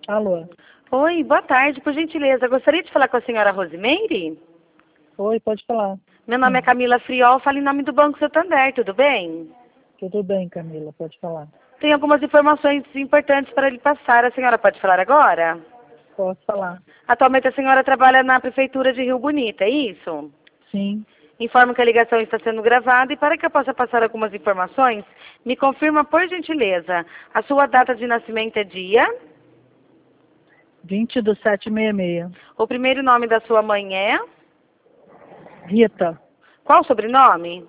Alô? Oi, boa tarde, por gentileza. Gostaria de falar com a senhora Rosimeire? Oi, pode falar. Meu nome é Camila Friol, falo em nome do Banco Santander, tudo bem? Tudo bem, Camila, pode falar. Tem algumas informações importantes para lhe passar. A senhora pode falar agora? Posso falar? Atualmente a senhora trabalha na Prefeitura de Rio Bonito, é isso? Sim, Informo que a ligação está sendo gravada e para que eu possa passar algumas informações, me confirma, por gentileza, a sua data de nascimento é dia, 20/7/66. o primeiro nome da sua mãe é, Rita, qual o sobrenome?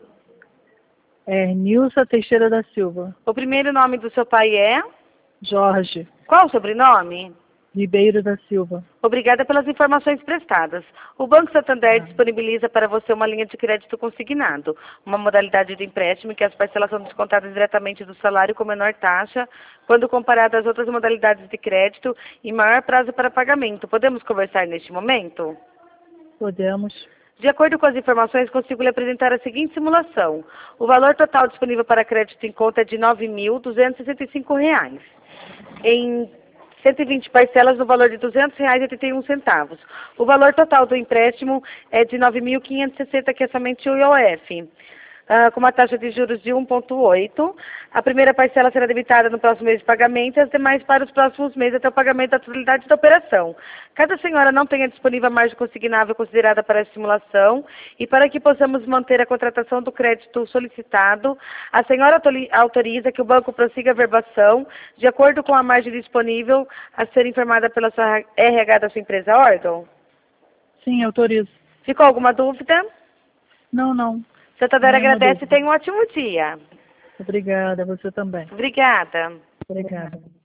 Nilza Teixeira da Silva. O primeiro nome do seu pai é, Jorge qual o sobrenome? Ribeiro da Silva. Obrigada pelas informações prestadas. O Banco Santander disponibiliza para você uma linha de crédito consignado, uma modalidade de empréstimo em que as parcelas são descontadas diretamente do salário com menor taxa, quando comparado às outras modalidades de crédito e maior prazo para pagamento. Podemos conversar neste momento? Podemos? De acordo com as informações, consigo lhe apresentar a seguinte simulação. O valor total disponível para crédito em conta é de R$ 9.265. Em 120 parcelas no valor de R$ 200,81. O valor total do empréstimo é de R$ 9.560, que é somente o IOF, com uma taxa de juros de 1,8. A primeira parcela será debitada no próximo mês de pagamento e as demais para os próximos meses até o pagamento da totalidade da operação. Caso a senhora não tenha disponível a margem consignável considerada para a simulação e para que possamos manter a contratação do crédito solicitado, a senhora autoriza que o banco prossiga a verbação de acordo com a margem disponível a ser informada pela sua RH da sua empresa órgão? Sim, autorizo. Ficou alguma dúvida? Não. Santander Nenhuma agradece e dúvida. tenha um ótimo dia. Obrigada, você também. Obrigada. Obrigada.